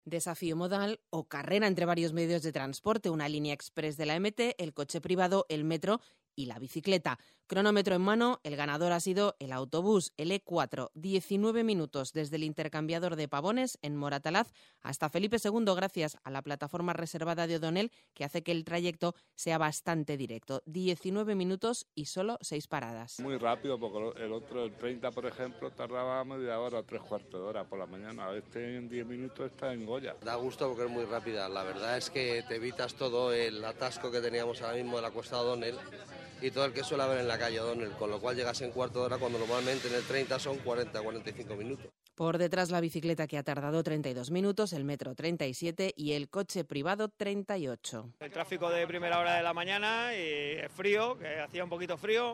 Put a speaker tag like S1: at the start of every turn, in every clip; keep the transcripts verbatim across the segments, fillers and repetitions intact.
S1: Desafío modal o carrera entre varios medios de transporte, una línea express de la M T, el coche privado, el metro y la bicicleta. Cronómetro en mano, el ganador ha sido el autobús, el E cuatro, diecinueve minutos desde el intercambiador de Pavones en Moratalaz hasta Felipe segundo, gracias a la plataforma reservada de O'Donnell, que hace que el trayecto sea bastante directo. diecinueve minutos y solo seis paradas.
S2: Muy rápido, porque el otro, el treinta, por ejemplo, tardaba media hora o tres cuartos de hora por la mañana. Este en diez minutos está en Goya.
S3: Da gusto porque es muy rápida. La verdad es que te evitas todo el atasco que teníamos ahora mismo de la Cuesta O'Donnell y todo el que suele haber en la calle O'Donnell, con lo cual llegas en cuarto de hora cuando normalmente en el treinta son cuarenta a cuarenta y cinco minutos.
S1: Por detrás la bicicleta, que ha tardado treinta y dos minutos, el metro treinta y siete y el coche privado treinta y ocho.
S4: El tráfico de primera hora de la mañana y el frío, que hacía un poquito frío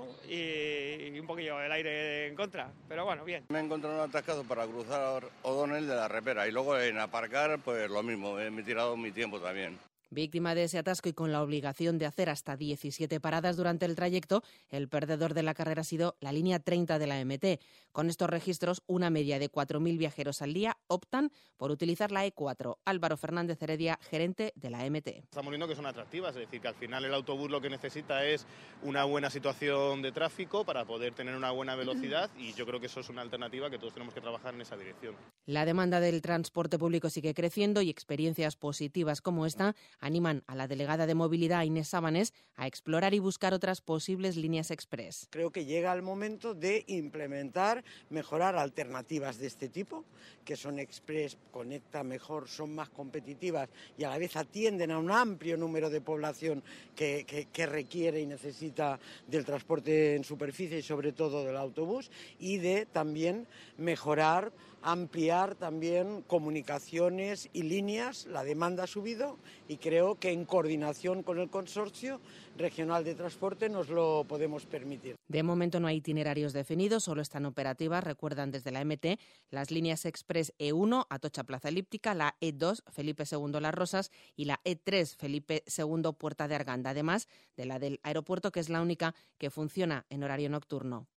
S4: y un poquillo el aire en contra, pero bueno, bien.
S5: Me he encontrado un atascado para cruzar O'Donnell de la Repera y luego en aparcar pues lo mismo, me he tirado mi tiempo también.
S1: Víctima de ese atasco y con la obligación de hacer hasta diecisiete paradas durante el trayecto, el perdedor de la carrera ha sido la línea treinta de la M T. Con estos registros, una media de cuatro mil viajeros al día optan por utilizar la E cuatro. Álvaro Fernández Heredia, gerente de la M T.
S6: Estamos viendo que son atractivas, es decir, que al final el autobús lo que necesita es una buena situación de tráfico para poder tener una buena velocidad y yo creo que eso es una alternativa que todos tenemos que trabajar en esa dirección.
S1: La demanda del transporte público sigue creciendo y experiencias positivas como esta animan a la delegada de movilidad, Inés Sabanés, a explorar y buscar otras posibles líneas express.
S7: Creo que llega el momento de implementar, mejorar alternativas de este tipo, que son express, conectan mejor, son más competitivas y a la vez atienden a un amplio número de población que, que, que requiere y necesita del transporte en superficie y sobre todo del autobús, y de también mejorar, ampliar también comunicaciones y líneas. La demanda ha subido y creo que en coordinación con el Consorcio Regional de Transporte nos lo podemos permitir.
S1: De momento no hay itinerarios definidos, solo están operativas, recuerdan desde la M T, las líneas express E uno, Atocha Plaza Elíptica, la E dos, Felipe segundo Las Rosas y la E tres, Felipe segundo Puerta de Arganda, además de la del aeropuerto, que es la única que funciona en horario nocturno.